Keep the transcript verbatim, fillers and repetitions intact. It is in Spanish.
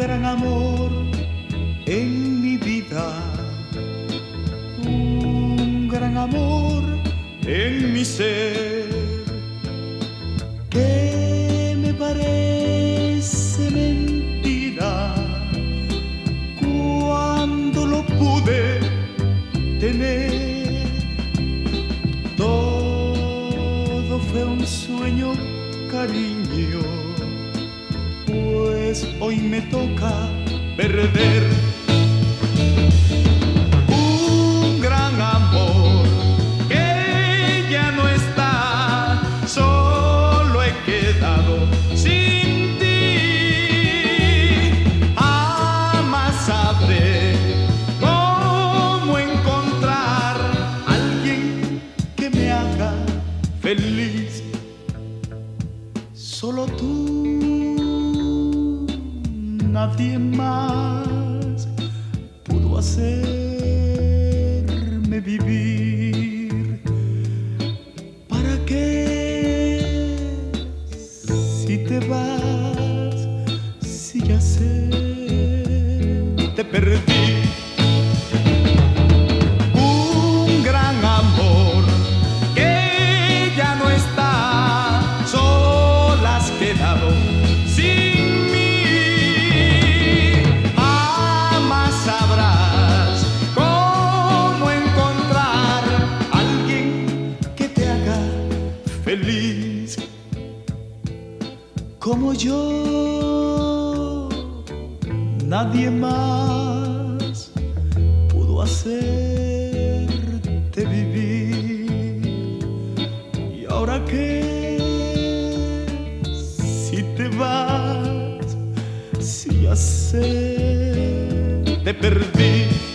gran amor en mi vida, un gran amor en mi ser, que me parece mentira cuando lo pude tener. Todo fue un sueño, cariño, pues hoy me toca perder un gran amor que ya no está. Solo he quedado sin ti. Jamás sabré cómo encontrar a alguien que me haga feliz. Solo tú, nadie más pudo hacerme vivir. ¿Para qué si te vas? Si ya sé, te perdí. Un gran amor que ya no está, solo has quedado sin feliz como yo. Nadie más pudo hacerte vivir. ¿Y ahora qué? Si te vas, si ya sé, te perdí.